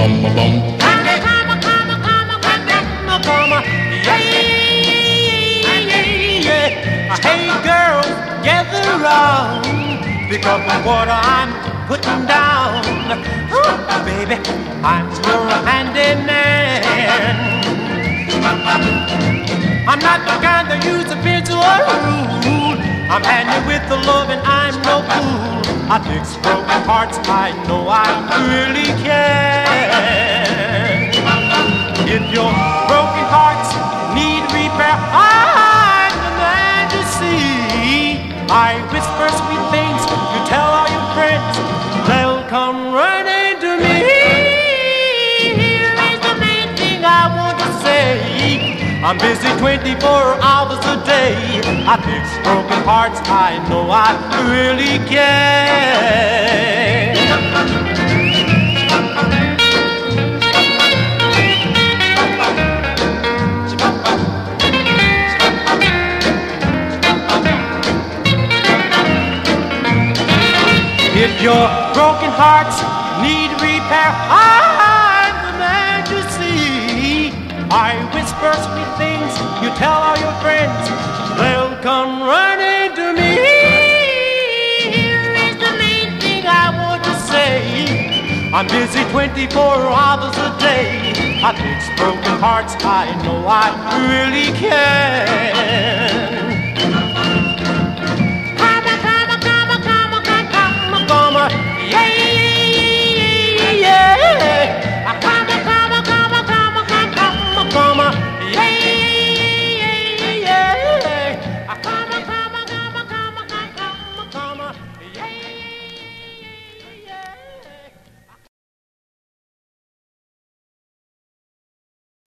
Hey girl, gather round, pick up what I'm putting down. Ooh, baby, I'm your handyman. I'm not the kind that use a pencil or a rule. I'm handy with the love and I'm no fool. I fix broken hearts, I know I really can. If your broken hearts need repair, I'm the man to see. I whisper sweet things to tell all your friends. They'll come running to me. Here is the main thing I want to say. I'm busy 24 hours a day. I fix broken hearts, I know I really can. If your broken hearts need repair, I'm the man to see. I whisper sweet things, you tell all your friends, they'll come running to me. Here is the main thing I want to say. I'm busy 24 hours a day. I fix broken hearts, I know I really can.